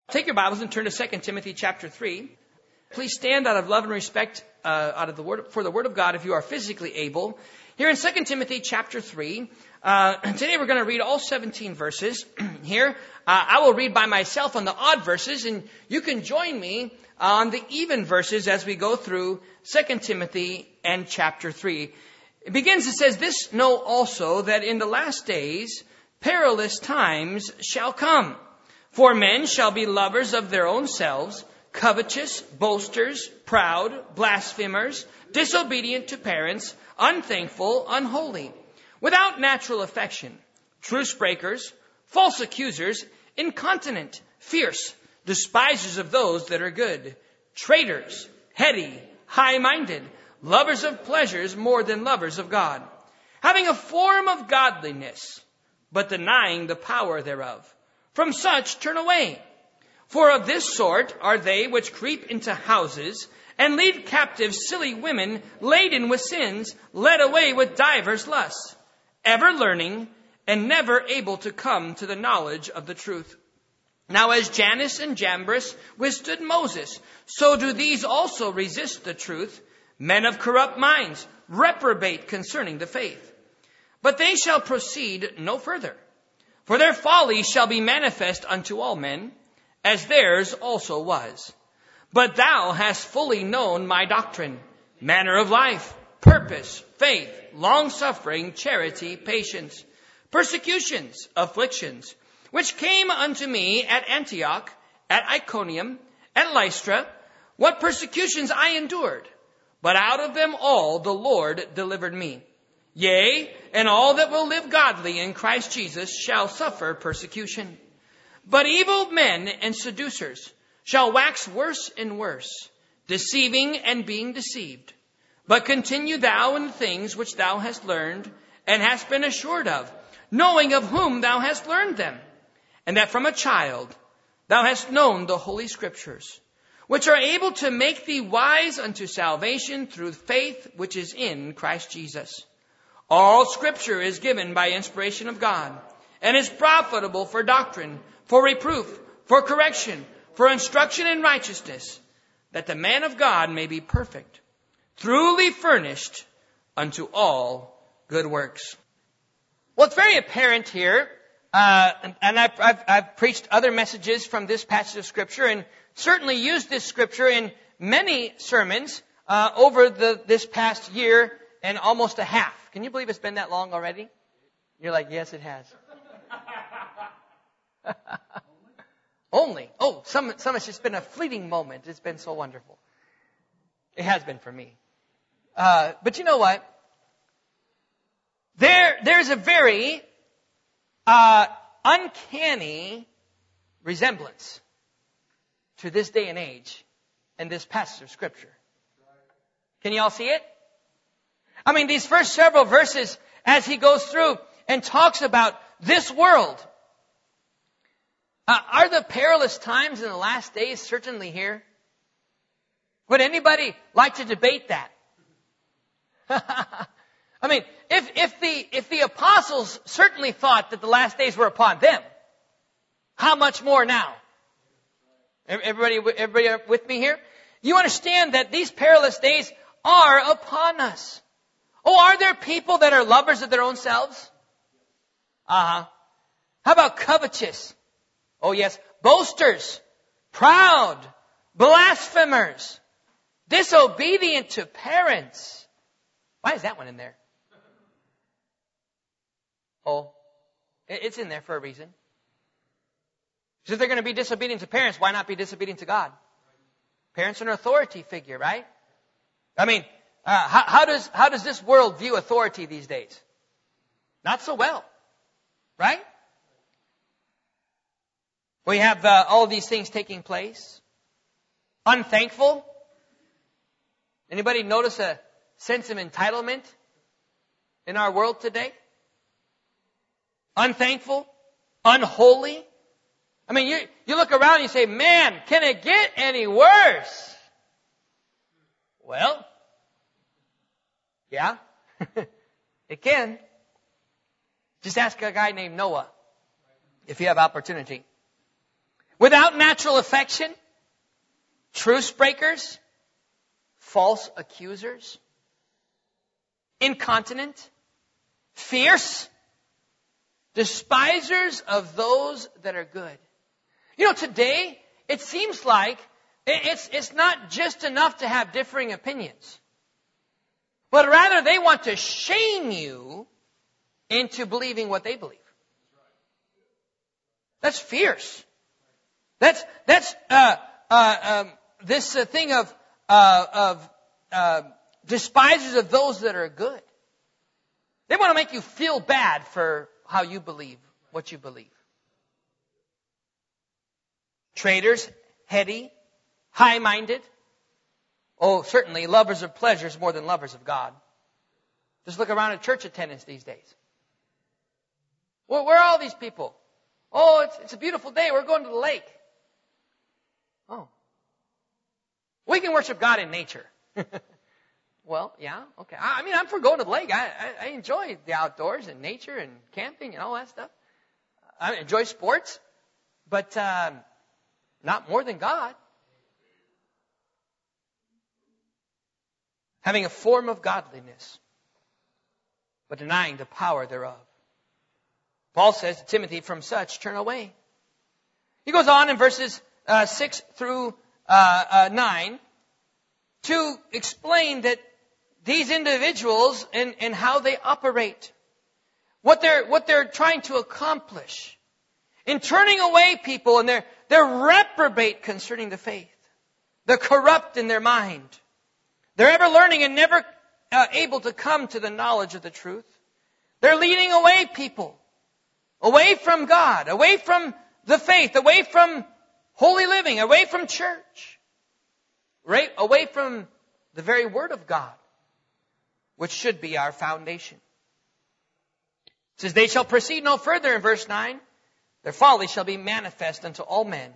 Take your Bibles and turn to 2 Timothy chapter 3. Please stand out of love and respect for the Word of God if you are physically able. Here in 2 Timothy chapter 3, today we're going to read all 17 verses. Here, I will read by myself on the odd verses, and you can join me on the even verses as we go through 2 Timothy and chapter 3. It begins, it says, "This know also that in the last days perilous times shall come. For men shall be lovers of their own selves, covetous, boasters, proud, blasphemers, disobedient to parents, unthankful, unholy, without natural affection, truce breakers, false accusers, incontinent, fierce, despisers of those that are good, traitors, heady, high-minded, lovers of pleasures more than lovers of God, having a form of godliness, but denying the power thereof. From such turn away. For of this sort are they which creep into houses, and lead captive silly women laden with sins, led away with divers lusts, ever learning, and never able to come to the knowledge of the truth. Now as Jannes and Jambres withstood Moses, so do these also resist the truth. Men of corrupt minds, reprobate concerning the faith. But they shall proceed no further. For their folly shall be manifest unto all men, as theirs also was. But thou hast fully known my doctrine, manner of life, purpose, faith, long-suffering, charity, patience, persecutions, afflictions, which came unto me at Antioch, at Iconium, at Lystra, what persecutions I endured. But out of them all the Lord delivered me. Yea, and all that will live godly in Christ Jesus shall suffer persecution. But evil men and seducers shall wax worse and worse, deceiving and being deceived. But continue thou in the things which thou hast learned, and hast been assured of, knowing of whom thou hast learned them, and that from a child thou hast known the Holy Scriptures, which are able to make thee wise unto salvation through faith which is in Christ Jesus. All Scripture is given by inspiration of God, and is profitable for doctrine, for reproof, for correction, for instruction in righteousness, that the man of God may be perfect, truly furnished unto all good works." Well, it's very apparent here, and I've preached other messages from this passage of Scripture, and certainly used this Scripture in many sermons over this past year and almost a half. Can you believe it's been that long already? You're like, yes, it has. Only. Oh, some it's just been a fleeting moment. It's been so wonderful. It has been for me. But you know what? There's a very uncanny resemblance to this day and age and this passage of Scripture. Can you all see it? I mean, these first several verses, as he goes through and talks about this world. Are the perilous times in the last days certainly here? Would anybody like to debate that? I mean, if the apostles certainly thought that the last days were upon them, how much more now? Everybody with me here? You understand that these perilous days are upon us. Oh, are there people that are lovers of their own selves? How about covetous? Oh yes, boasters, proud, blasphemers, disobedient to parents. Why is that one in there? Oh, it's in there for a reason. So if they're going to be disobedient to parents, why not be disobedient to God? Parents are an authority figure, right? I mean, how does this world view authority these days? Not so well, right? We have all these things taking place. Unthankful. Anybody notice a sense of entitlement in our world today? Unthankful. Unholy. I mean, you look around and you say, man, can it get any worse? Well, yeah, it can. Just ask a guy named Noah if you have opportunity. without natural affection, truce breakers, false accusers, incontinent, fierce, despisers of those that are good. You know, today, it seems like it's not just enough to have differing opinions, but rather they want to shame you into believing what they believe. That's fierce. That's this thing of despisers of those that are good. They want to make you feel bad for how you believe what you believe. Traitors, heady, high-minded. Oh, certainly lovers of pleasures more than lovers of God. Just look around at church attendance these days. Well, where are all these people? Oh, it's a beautiful day. We're going to the lake. Oh. We can worship God in nature. Well, yeah, okay. I mean, I'm for going to the lake. I enjoy the outdoors and nature and camping and all that stuff. I enjoy sports, but not more than God. Having a form of godliness, but denying the power thereof. Paul says to Timothy, from such turn away. He goes on in verses 6 through 9 to explain that these individuals and how they operate, what they're trying to accomplish in turning away people, and they're reprobate concerning the faith. They're corrupt in their mind. They're ever learning and never able to come to the knowledge of the truth. They're leading away people, away from God, away from the faith, away from holy living, away from church, right? Away from the very Word of God, which should be our foundation. It says, they shall proceed no further in verse 9. Their folly shall be manifest unto all men.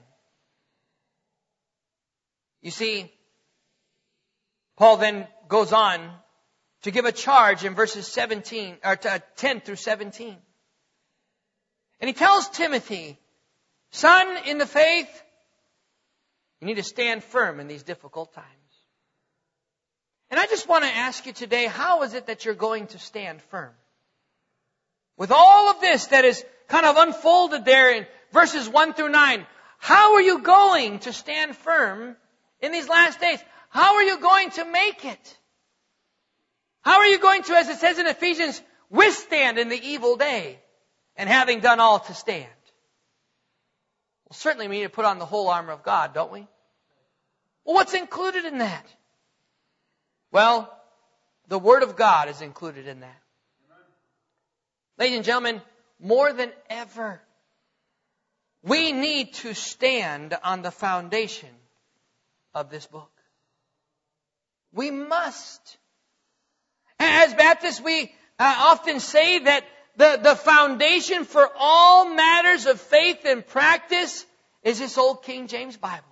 You see, Paul then goes on to give a charge in verses 10 through 17. And he tells Timothy, son in the faith, you need to stand firm in these difficult times. And I just want to ask you today, how is it that you're going to stand firm? With all of this that is kind of unfolded there in verses 1 through 9, how are you going to stand firm in these last days? How are you going to make it? How are you going to, as it says in Ephesians, withstand in the evil day, and having done all to stand? Well, certainly we need to put on the whole armor of God, don't we? Well, what's included in that? Well, the Word of God is included in that. Ladies and gentlemen, more than ever, we need to stand on the foundation of this book. We must. As Baptists, we often say that the foundation for all matters of faith and practice is this old King James Bible.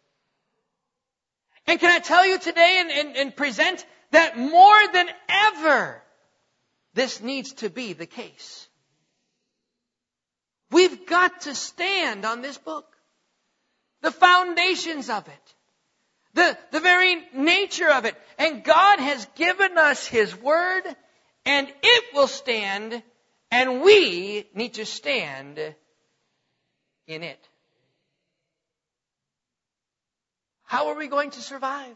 And can I tell you today and present that more than ever, this needs to be the case. We've got to stand on this book. The foundations of it. The very nature of it. And God has given us His Word, and it will stand, and we need to stand in it. How are we going to survive?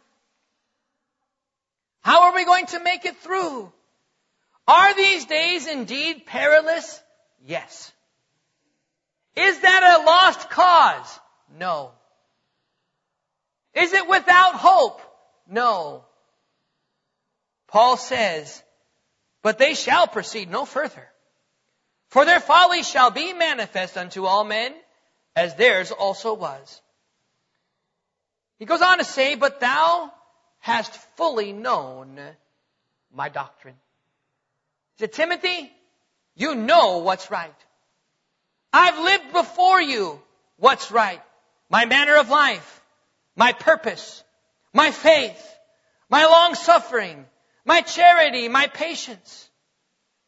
How are we going to make it through? Are these days indeed perilous? Yes. Is that a lost cause? No. Is it without hope? No. Paul says, but they shall proceed no further. For their folly shall be manifest unto all men, as theirs also was. He goes on to say, but thou hast fully known my doctrine. To Timothy, you know what's right. I've lived before you what's right. My manner of life, my purpose, my faith, my long suffering, my charity, my patience.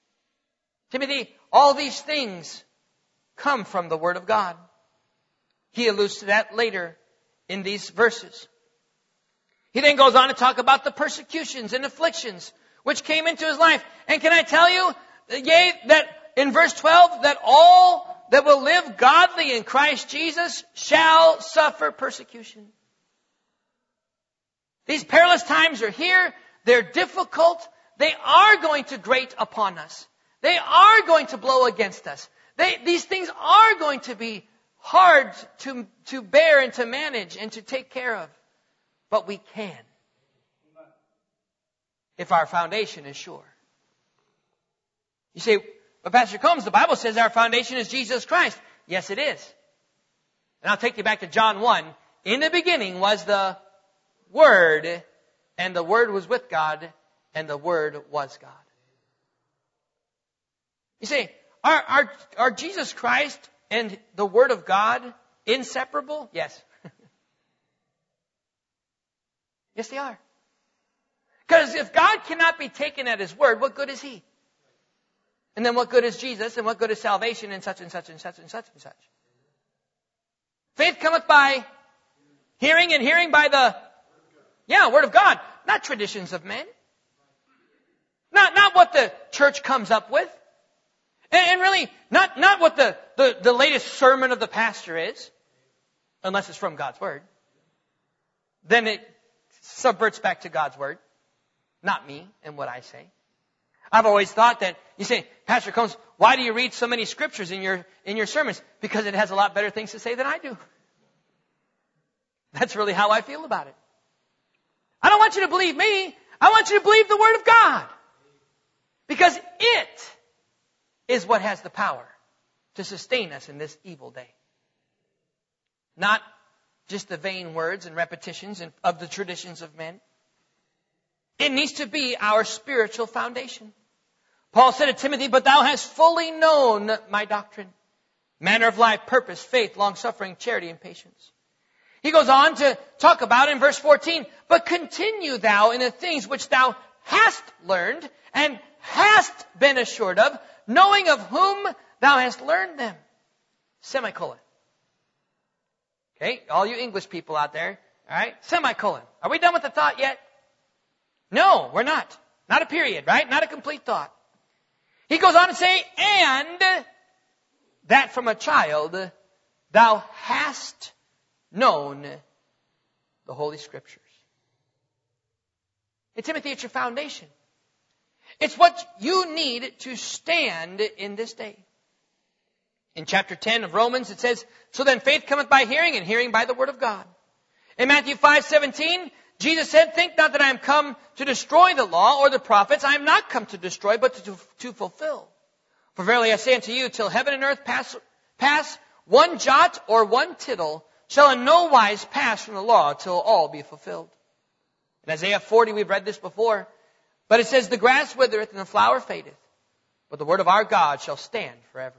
Timothy, all these things come from the Word of God. He alludes to that later in these verses. He then goes on to talk about the persecutions and afflictions which came into his life. And can I tell you, yea, that in verse 12, that all that will live godly in Christ Jesus shall suffer persecution. These perilous times are here. They're difficult. They are going to grate upon us. They are going to blow against us. These things are going to be hard to bear and to manage and to take care of. But we can, if our foundation is sure. You say, but Pastor Combs, the Bible says our foundation is Jesus Christ. Yes, it is. And I'll take you back to John 1. In the beginning was the Word, and the Word was with God, and the Word was God. You say, are Jesus Christ and the Word of God inseparable? Yes. Yes, they are. Because if God cannot be taken at His word, what good is He? And then what good is Jesus? And what good is salvation? And such and such and such and such and such. Faith cometh by hearing, and hearing by the Word of God. Not traditions of men. Not what the church comes up with. And really, not what the latest sermon of the pastor is. Unless it's from God's Word. Then it subverts back to God's Word. Not me and what I say. I've always thought that, you say, Pastor Combs, why do you read so many scriptures in your sermons? Because it has a lot better things to say than I do. That's really how I feel about it. I don't want you to believe me. I want you to believe the Word of God. Because it is what has the power to sustain us in this evil day. Not just the vain words and repetitions of the traditions of men. It needs to be our spiritual foundation. Paul said to Timothy, but thou hast fully known my doctrine, manner of life, purpose, faith, long-suffering, charity, and patience. He goes on to talk about in verse 14, but continue thou in the things which thou hast learned and hast been assured of, knowing of whom thou hast learned them. Semicolon. Okay, all you English people out there, all right? Semicolon. Are we done with the thought yet? No, we're not. Not a period, right? Not a complete thought. He goes on to say, and that from a child thou hast known the Holy Scriptures. Hey, Timothy, it's your foundation. It's what you need to stand in this day. In chapter 10 of Romans, it says, so then faith cometh by hearing, and hearing by the Word of God. In Matthew 5:17, Jesus said, think not that I am come to destroy the law or the prophets. I am not come to destroy, but to fulfill. For verily I say unto you, till heaven and earth pass, one jot or one tittle shall in no wise pass from the law till all be fulfilled. In Isaiah 40, we've read this before. But it says, the grass withereth and the flower fadeth, but the word of our God shall stand forever.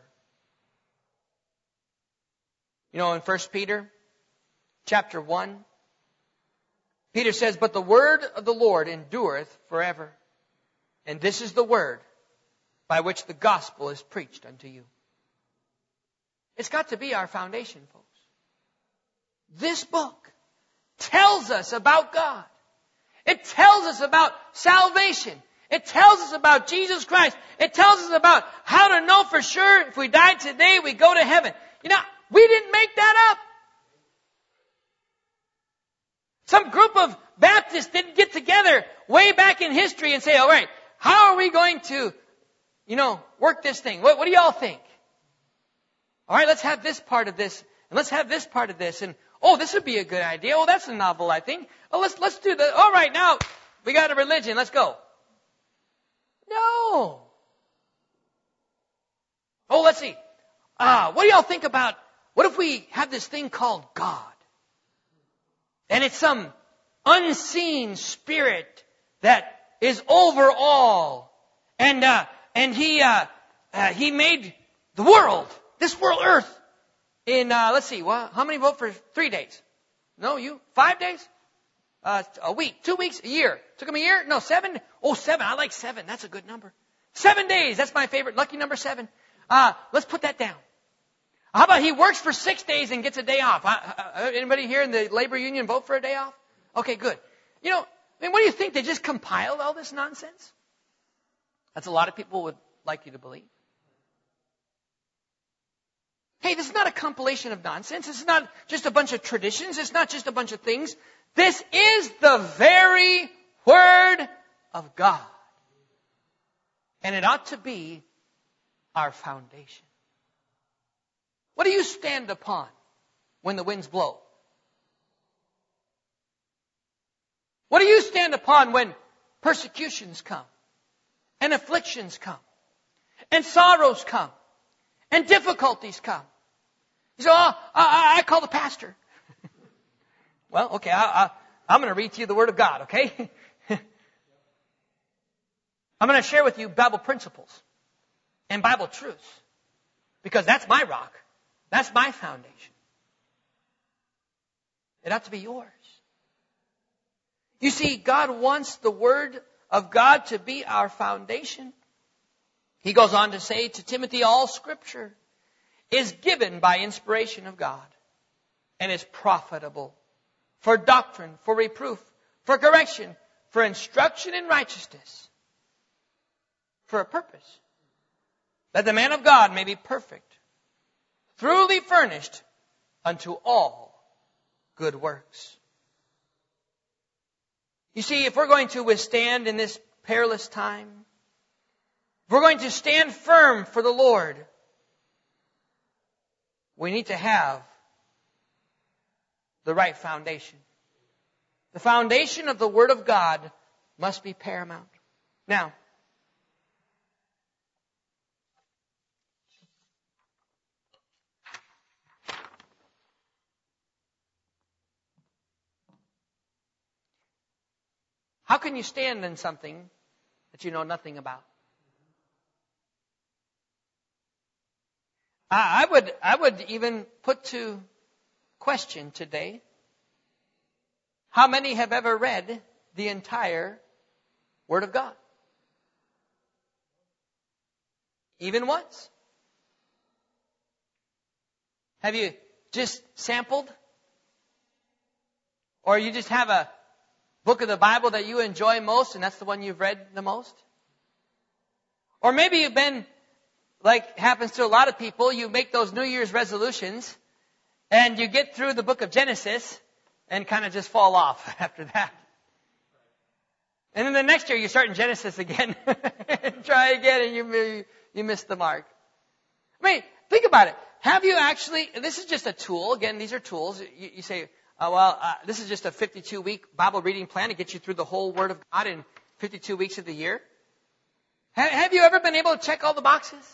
You know, in 1 Peter chapter 1, Peter says, but the word of the Lord endureth forever. And this is the word by which the gospel is preached unto you. It's got to be our foundation, folks. This book tells us about God. It tells us about salvation. It tells us about Jesus Christ. It tells us about how to know for sure if we die today, we go to heaven. You know, we didn't make that up. Some group of Baptists didn't get together way back in history and say, all right, how are we going to, work this thing? What do y'all think? All right, let's have this part of this, and let's have this part of this, and this would be a good idea. Oh, that's a novel, I think. Oh, let's do that. All right, now we got a religion. Let's go. No. Oh, let's see. What do y'all think about, what if we have this thing called God? And it's some unseen spirit that is over all. And he made the world, this world, earth, in, let's see, how many vote for 3 days? No, 5 days? A week, 2 weeks, a year. Took him a year? No, 7. Oh, 7. I like 7. That's a good number. 7 days. That's my favorite. Lucky number 7. Let's put that down. How about he works for 6 days and gets a day off? Anybody here in the labor union vote for a day off? Okay, good. What do you think? They just compiled all this nonsense? That's a lot of people would like you to believe. Hey, this is not a compilation of nonsense. This is not just a bunch of traditions. It's not just a bunch of things. This is the very Word of God. And it ought to be our foundation. What do you stand upon when the winds blow? What do you stand upon when persecutions come and afflictions come and sorrows come and difficulties come? You say, I call the pastor. Well, okay, I'm going to read to you the Word of God, okay? I'm going to share with you Bible principles and Bible truths because that's my rock. That's my foundation. It ought to be yours. You see, God wants the Word of God to be our foundation. He goes on to say to Timothy, all Scripture is given by inspiration of God and is profitable for doctrine, for reproof, for correction, for instruction in righteousness, for a purpose, that the man of God may be perfect, thoroughly furnished unto all good works. You see, if we're going to withstand in this perilous time, if we're going to stand firm for the Lord, we need to have the right foundation. The foundation of the Word of God must be paramount. Now, how can you stand in something that you know nothing about? I would even put to question today, how many have ever read the entire Word of God? Even once? Have you just sampled? Or you just have a book of the Bible that you enjoy most and that's the one you've read the most? Or maybe you've been, like happens to a lot of people, you make those New Year's resolutions and you get through the book of Genesis and kind of just fall off after that. And then the next year you start in Genesis again and try again and you miss the mark. I mean, think about it. Have you actually, this is just a tool. Again, these are tools. You say, this is just a 52-week Bible reading plan to get you through the whole Word of God in 52 weeks of the year. Have you ever been able to check all the boxes?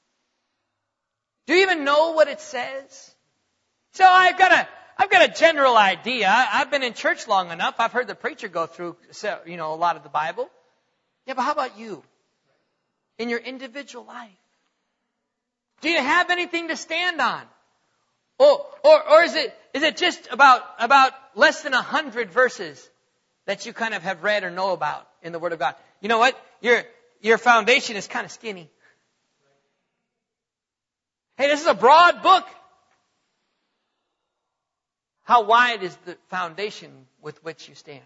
Do you even know what it says? So I've got a general idea. I've been in church long enough. I've heard the preacher go through, a lot of the Bible. Yeah, but how about you? In your individual life? Do you have anything to stand on? Or is it just about less than 100 verses that you kind of have read or know about in the Word of God? You know what? Your foundation is kind of skinny. Hey, this is a broad book. How wide is the foundation with which you stand?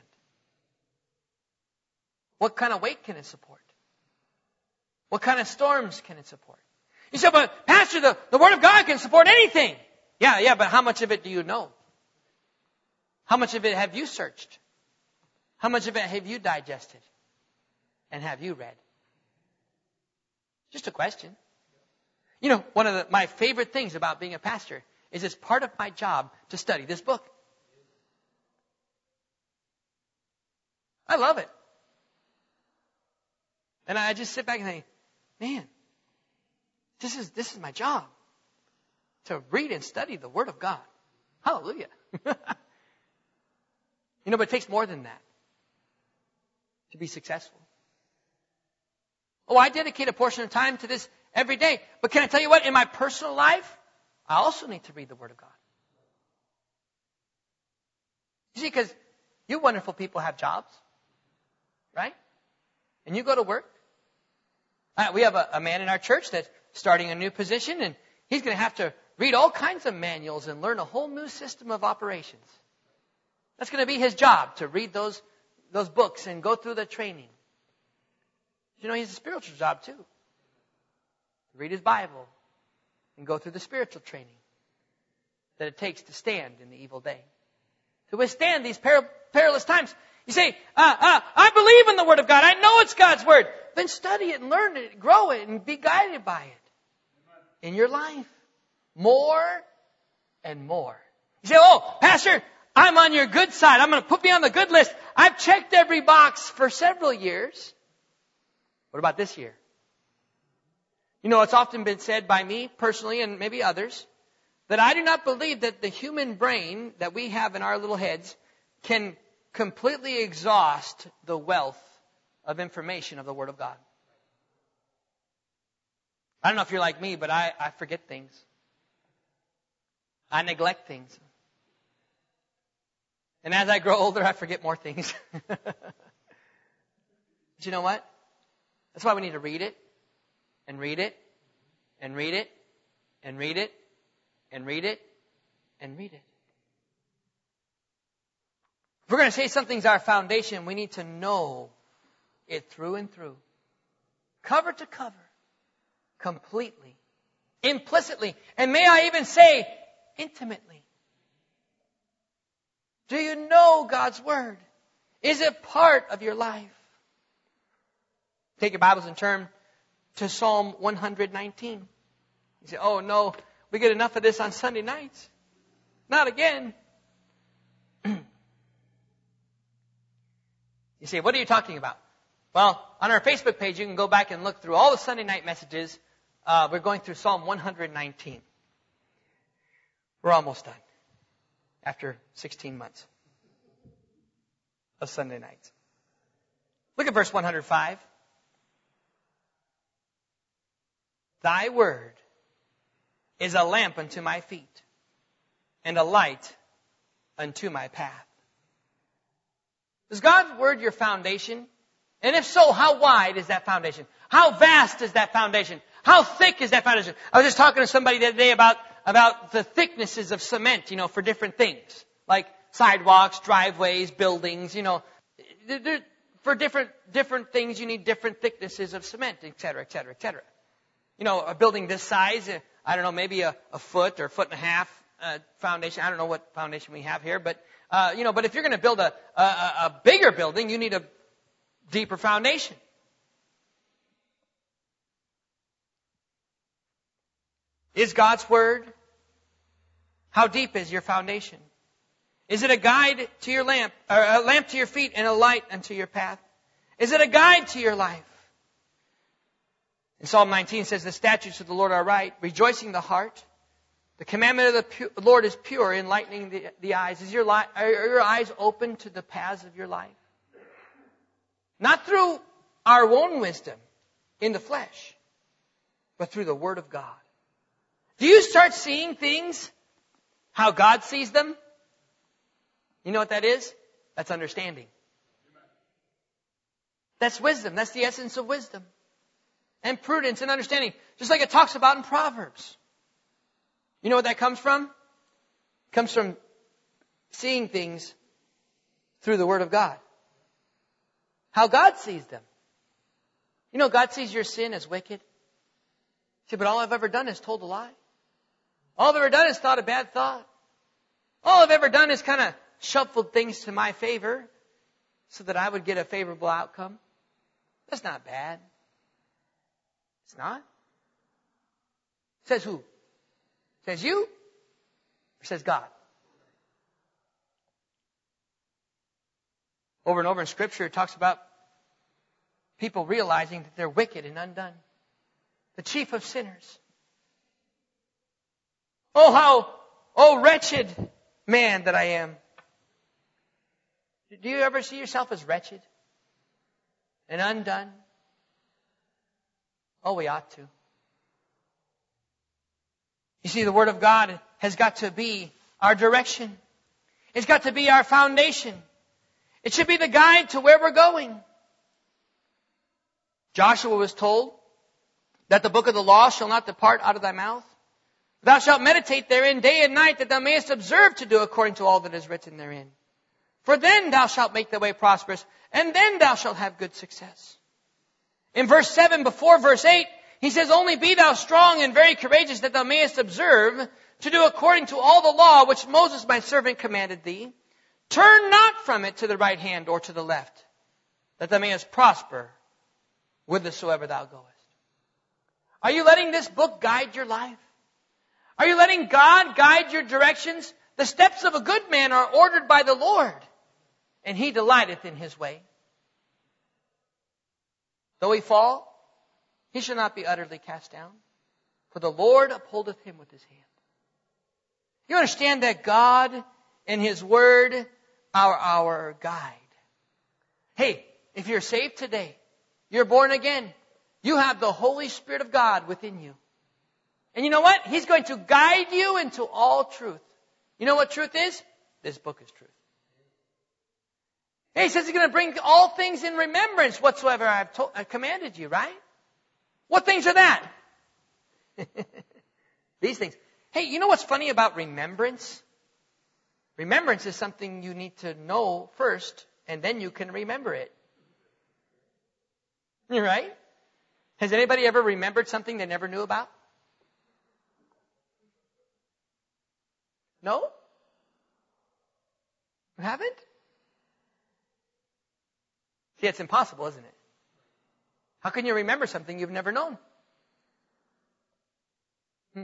What kind of weight can it support? What kind of storms can it support? You say, but Pastor, the Word of God can support anything. Yeah, but how much of it do you know? How much of it have you searched? How much of it have you digested? And have you read? Just a question. One of my favorite things about being a pastor is it's part of my job to study this book. I love it. And I just sit back and think, man, this is my job. To read and study the Word of God. Hallelujah. But it takes more than that to be successful. I dedicate a portion of time to this every day. But can I tell you what? In my personal life, I also need to read the Word of God. You see, because you wonderful people have jobs, right? And you go to work. We have a man in our church that's starting a new position, and he's going to have to read all kinds of manuals and learn a whole new system of operations. That's going to be his job, to read those books and go through the training. You know, he has a spiritual job too. Read his Bible and go through the spiritual training that it takes to stand in the evil day. To withstand these perilous times. You say, I believe in the Word of God. I know it's God's Word. Then study it and learn it, grow it, and be guided by it in your life. More and more. You say, oh, Pastor, I'm on your good side. I'm going to put me on the good list. I've checked every box for several years. What about this year? You know, it's often been said by me personally and maybe others that I do not believe that the human brain that we have in our little heads can completely exhaust the wealth of information of the Word of God. I don't know if you're like me, but I forget things. I neglect things. And as I grow older, I forget more things. But you know what? That's why we need to read it, and read it, and read it, and read it, and read it, and read it. If we're going to say something's our foundation, we need to know it through and through. Cover to cover. Completely. Implicitly. And may I even say, intimately. Do you know God's Word? Is it part of your life? Take your Bibles and turn to Psalm 119. You say, oh no, we get enough of this on Sunday nights. Not again. You say, what are you talking about? Well, on our Facebook page, you can go back and look through all the Sunday night messages. We're going through Psalm 119. We're almost done. After 16 months of Sunday nights. Look at verse 105. Thy word is a lamp unto my feet and a light unto my path. Is God's Word your foundation? And if so, how wide is that foundation? How vast is that foundation? How thick is that foundation? I was just talking to somebody the other day about the thicknesses of cement, for different things. Like sidewalks, driveways, buildings, for different things you need different thicknesses of cement, et cetera, et cetera, et cetera. A building this size, I don't know, maybe a foot or foot and a half foundation. I don't know what foundation we have here, but but if you're going to build a bigger building, you need a deeper foundation. Is God's Word? How deep is your foundation? Is it a guide to your lamp, or a lamp to your feet and a light unto your path? Is it a guide to your life? In Psalm 19 it says, the statutes of the Lord are right, rejoicing the heart. The commandment of the Lord is pure, enlightening the eyes. Are your eyes open to the paths of your life? Not through our own wisdom in the flesh, but through the Word of God. Do you start seeing things how God sees them? You know what that is? That's understanding. That's wisdom. That's the essence of wisdom. And prudence and understanding. Just like it talks about in Proverbs. You know what that comes from? It comes from seeing things through the Word of God. How God sees them. God sees your sin as wicked. See, but all I've ever done is told a lie. All I've ever done is thought a bad thought. All I've ever done is kind of shuffled things to my favor so that I would get a favorable outcome. That's not bad. It's not. Says who? Says you? Or says God? Over and over in Scripture, it talks about people realizing that they're wicked and undone. The chief of sinners. Oh, wretched man that I am. Do you ever see yourself as wretched and undone? Oh, we ought to. You see, the Word of God has got to be our direction. It's got to be our foundation. It should be the guide to where we're going. Joshua was told that the book of the law shall not depart out of thy mouth, Thou shalt meditate therein day and night, that thou mayest observe to do according to all that is written therein. For then thou shalt make thy way prosperous, and then thou shalt have good success. In verse 7, before verse 8, he says, Only be thou strong and very courageous, that thou mayest observe to do according to all the law which Moses my servant commanded thee. Turn not from it to the right hand or to the left, that thou mayest prosper whithersoever thou goest. Are you letting this book guide your life? Are you letting God guide your directions? The steps of a good man are ordered by the Lord, and he delighteth in his way. Though he fall, he shall not be utterly cast down, for the Lord upholdeth him with his hand. You understand that God and his word are our guide. Hey, if you're saved today, you're born again, you have the Holy Spirit of God within you. And you know what? He's going to guide you into all truth. You know what truth is? This book is truth. Hey, he says he's going to bring all things in remembrance whatsoever I've commanded you, right? What things are that? These things. Hey, you know what's funny about remembrance? Remembrance is something you need to know first, and then you can remember it. Right? Has anybody ever remembered something they never knew about? No? You haven't? See, it's impossible, isn't it? How can you remember something you've never known? If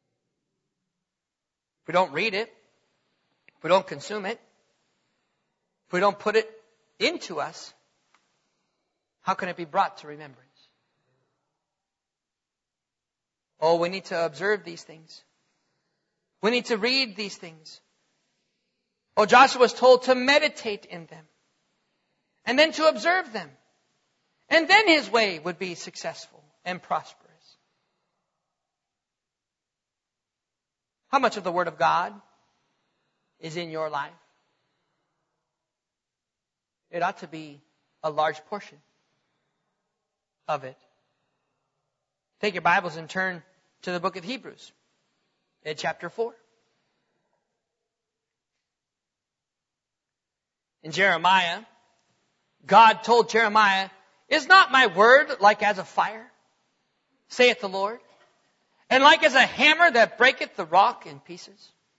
we don't read it, if we don't consume it, if we don't put it into us, how can it be brought to remembrance? Oh, we need to observe these things. We need to read these things. Oh, Joshua was told to meditate in them, and then to observe them. And then his way would be successful and prosperous. How much of the Word of God is in your life? It ought to be a large portion of it. Take your Bibles and turn to the book of Hebrews, in chapter 4. In Jeremiah, God told Jeremiah, Is not my word like as a fire, saith the Lord, and like as a hammer that breaketh the rock in pieces?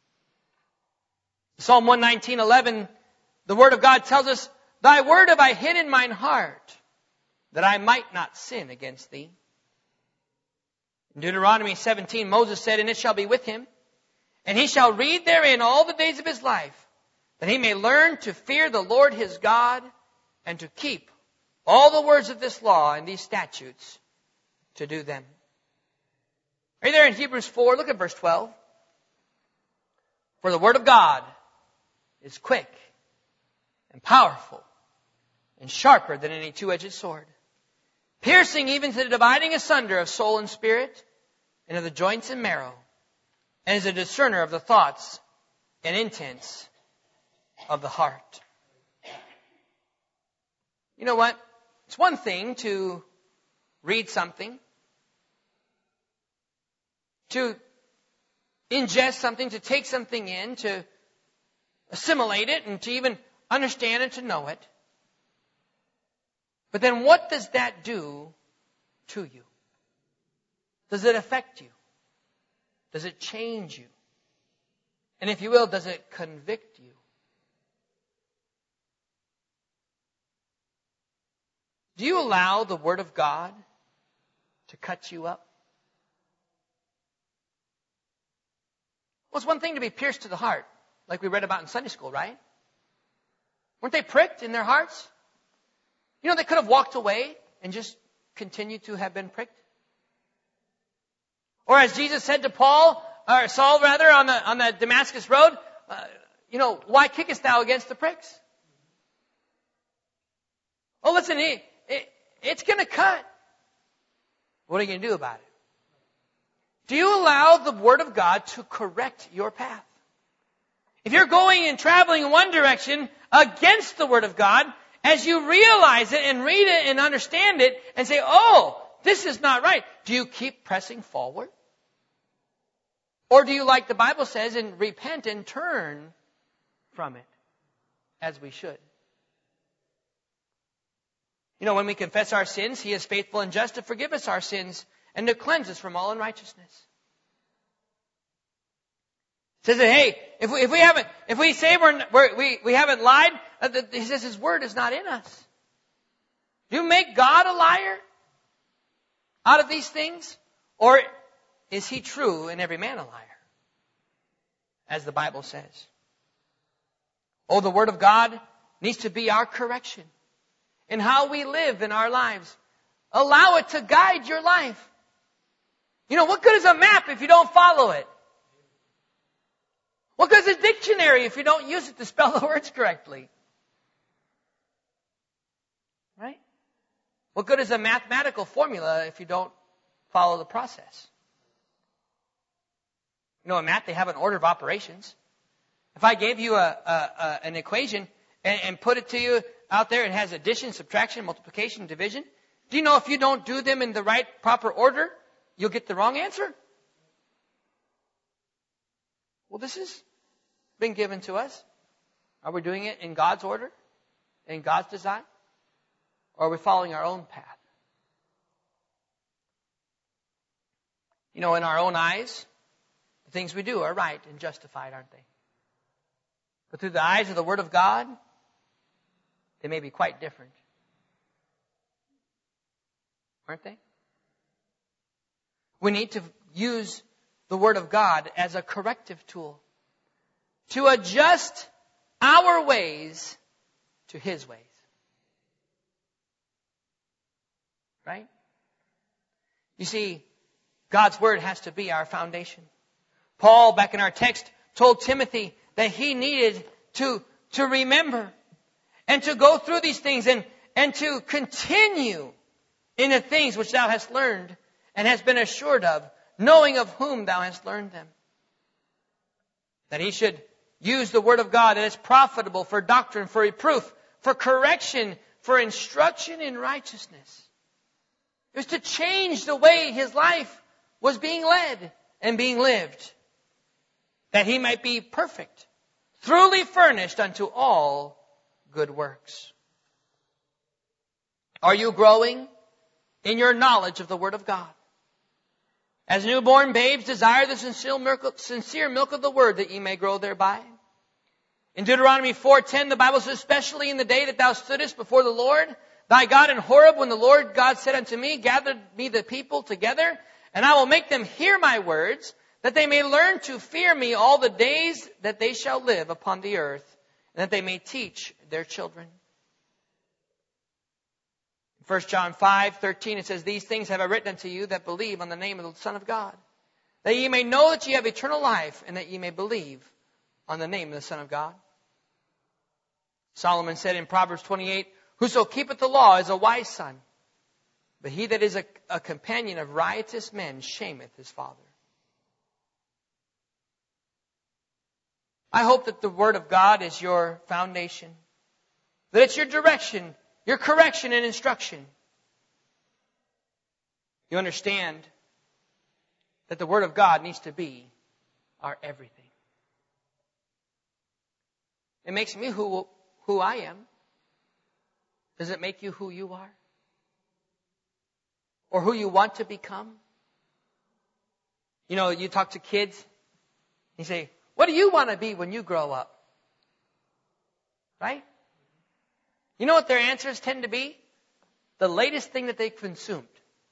Psalm 119:11, the word of God tells us, Thy word have I hid in mine heart, that I might not sin against thee. In Deuteronomy 17, Moses said, And it shall be with him, and he shall read therein all the days of his life, that he may learn to fear the Lord his God, and to keep all the words of this law and these statutes, to do them. Are you there in Hebrews 4? Look at verse 12. For the word of God is quick and powerful and sharper than any two-edged sword, piercing even to the dividing asunder of soul and spirit, and of the joints and marrow, and is a discerner of the thoughts and intents of the heart. You know what? It's one thing to read something, to ingest something, to take something in, to assimilate it, and to even understand and to know it. But then what does that do to you? Does it affect you? Does it change you? And if you will, does it convict you? Do you allow the Word of God to cut you up? Well, it's one thing to be pierced to the heart, like we read about in Sunday school, right? Weren't they pricked in their hearts? You know, they could have walked away and just continued to have been pricked. Or as Jesus said to Saul on the Damascus road, why kickest thou against the pricks? Oh, listen, it's going to cut. What are you going to do about it? Do you allow the Word of God to correct your path? If you're going and traveling in one direction against the Word of God, as you realize it and read it and understand it and say, oh, this is not right, do you keep pressing forward? Or do you, like the Bible says, and repent and turn from it, as we should? You know, when we confess our sins, He is faithful and just to forgive us our sins and to cleanse us from all unrighteousness. It says that, hey, if we say we haven't lied, He says His word is not in us. Do you make God a liar out of these things? Or is He true and every man a liar? As the Bible says. Oh, the Word of God needs to be our correction in how we live in our lives. Allow it to guide your life. You know, what good is a map if you don't follow it? What good is a dictionary if you don't use it to spell the words correctly? Right? What good is a mathematical formula if you don't follow the process? You know, in math, they have an order of operations. If I gave you an equation and put it to you out there, it has addition, subtraction, multiplication, division. Do you know if you don't do them in the right, proper order, you'll get the wrong answer? Well, this has been given to us. Are we doing it in God's order, in God's design? Or are we following our own path? You know, in our own eyes, the things we do are right and justified, aren't they? But through the eyes of the Word of God, they may be quite different. Aren't they? We need to use the Word of God as a corrective tool to adjust our ways to His ways. Right? You see, God's Word has to be our foundation. Paul, back in our text, told Timothy that he needed to remember and to go through these things and to continue in the things which thou hast learned and hast been assured of, knowing of whom thou hast learned them. That he should use the Word of God that is profitable for doctrine, for reproof, for correction, for instruction in righteousness. It was to change the way his life was being led and being lived, that he might be perfect, thoroughly furnished unto all good works. Are you growing in your knowledge of the Word of God? As newborn babes, desire the sincere milk of the Word, that ye may grow thereby. In Deuteronomy 4:10, the Bible says, especially in the day that thou stoodest before the Lord thy God in Horeb, when the Lord God said unto me, gather me the people together, and I will make them hear my words, that they may learn to fear me all the days that they shall live upon the earth, and that they may teach their children. 1 John 5:13, it says, these things have I written unto you that believe on the name of the Son of God, that ye may know that ye have eternal life, and that ye may believe on the name of the Son of God. Solomon said in Proverbs 28, whoso keepeth the law is a wise son, but he that is a companion of riotous men shameth his father. I hope that the Word of God is your foundation, that it's your direction, your correction and instruction. You understand that the Word of God needs to be our everything. It makes me who I am. Does it make you who you are? Or who you want to become? You know, you talk to kids, you say, what do you want to be when you grow up? Right? You know what their answers tend to be? The latest thing that they've consumed.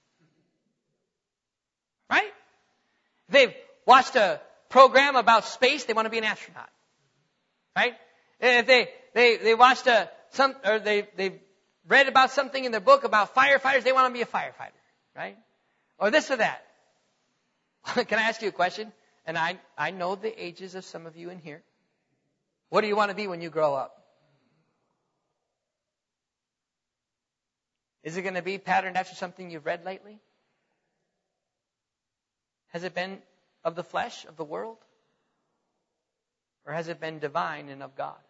Right? If they've watched a program about space, they want to be an astronaut. Right? And if they watched they've read about something in their book about firefighters, they want to be a firefighter. Right? Or this or that. Can I ask you a question? And I know the ages of some of you in here. What do you want to be when you grow up? Is it going to be patterned after something you've read lately? Has it been of the flesh, of the world? Or has it been divine and of God?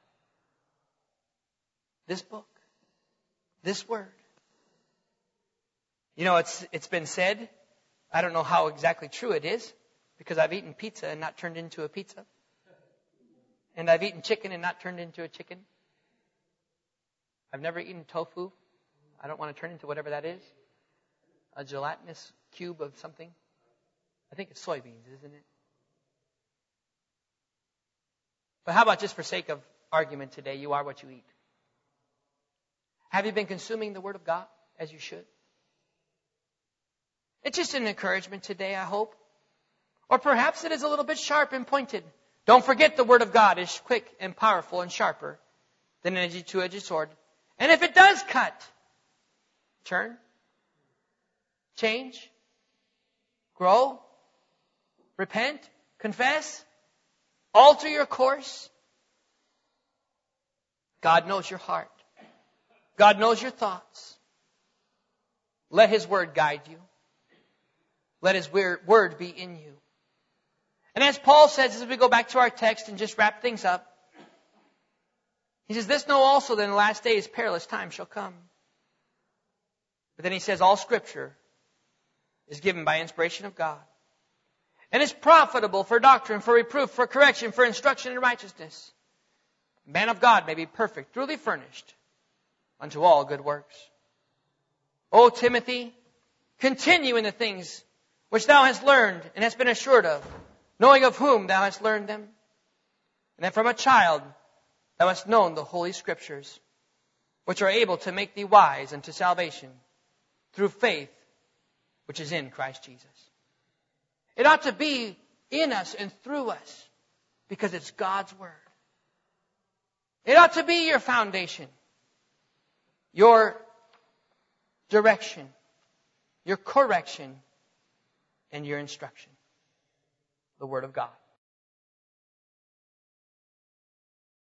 This book. This Word. You know, it's been said, I don't know how exactly true it is, because I've eaten pizza and not turned into a pizza. And I've eaten chicken and not turned into a chicken. I've never eaten tofu. I don't want to turn into whatever that is. A gelatinous cube of something. I think it's soybeans, isn't it? But how about just for sake of argument today, you are what you eat? Have you been consuming the Word of God as you should? It's just an encouragement today, I hope. Or perhaps it is a little bit sharp and pointed. Don't forget the Word of God is quick and powerful and sharper than an two-edged sword. And if it does cut, turn, change, grow, repent, confess, alter your course. God knows your heart. God knows your thoughts. Let His Word guide you. Let His Word be in you. And as Paul says, as we go back to our text and just wrap things up, he says, this know also that in the last days perilous times shall come. But then he says, all Scripture is given by inspiration of God. And is profitable for doctrine, for reproof, for correction, for instruction in righteousness. The man of God may be perfect, truly furnished unto all good works. O Timothy, continue in the things which thou hast learned and hast been assured of, knowing of whom thou hast learned them. And that from a child thou hast known the Holy Scriptures, which are able to make thee wise unto salvation through faith which is in Christ Jesus. It ought to be in us and through us because it's God's Word. It ought to be your foundation, your direction, your correction, and your instruction. The Word of God.